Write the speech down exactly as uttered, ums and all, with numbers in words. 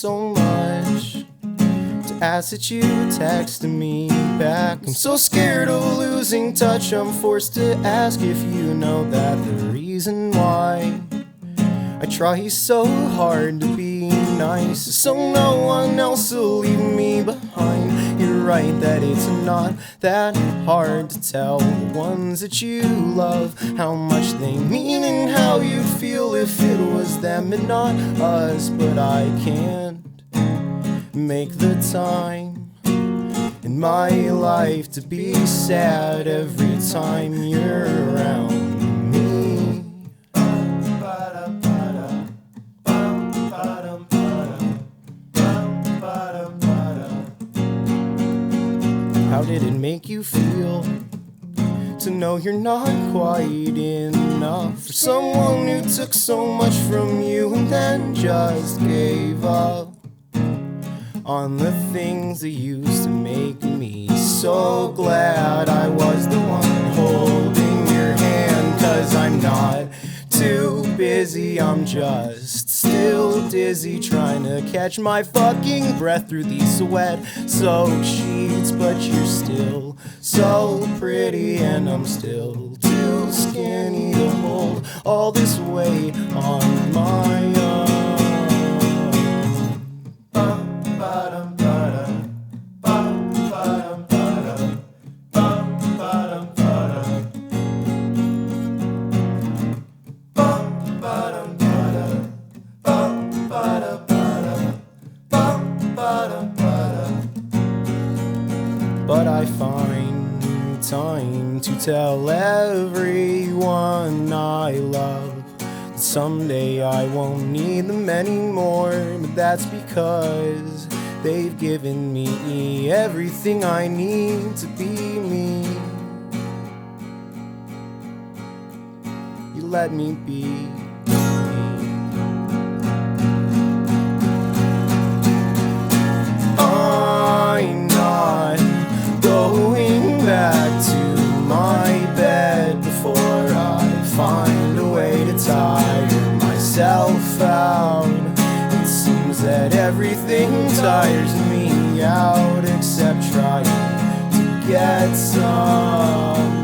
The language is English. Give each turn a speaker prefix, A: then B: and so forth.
A: so much to ask that you text me back. I'm so scared of losing touch, I'm forced to ask if you know that the reason why I try so hard to be nice is so no one else will leave me behind. You're right that it's not that hard to tell the ones that you love how much they mean and how you'd feel if it was them and not us. But I can't make the time in my life to be sad every time you're around me. How did it make you feel to know you're not quite enough for someone who took so much from you and then just gave up on the things that used to make me so glad I was the one holding your hand? 'Cause I'm not too busy, I'm just still dizzy trying to catch my fucking breath through these sweat soaked sheets. But you're still so pretty and I'm still too skinny to hold all this weight on my own. But I find time to tell everyone I love that someday I won't need them anymore. But that's because they've given me everything I need to be me. You let me be. Going back to my bed before I find a way to tire myself out. It seems that everything tires me out except trying to get some